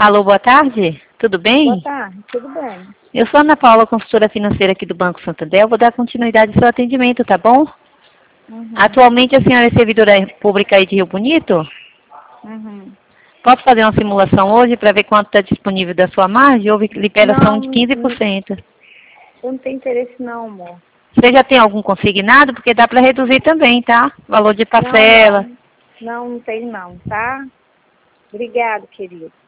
Alô, boa tarde. Tudo bem? Boa tarde, tudo bem? Eu sou a Ana Paula, consultora financeira aqui do Banco Santander. Eu vou dar continuidade ao seu atendimento, tá bom? Uhum. Atualmente a senhora é servidora pública aí de Rio Bonito? Uhum. Posso fazer uma simulação hoje para ver quanto está disponível da sua margem? Houve liberação de 15%. Eu não tenho interesse não, amor. Você já tem algum consignado? Porque dá para reduzir também, tá? Valor de parcela. Não tenho não, tá? Obrigado, querido.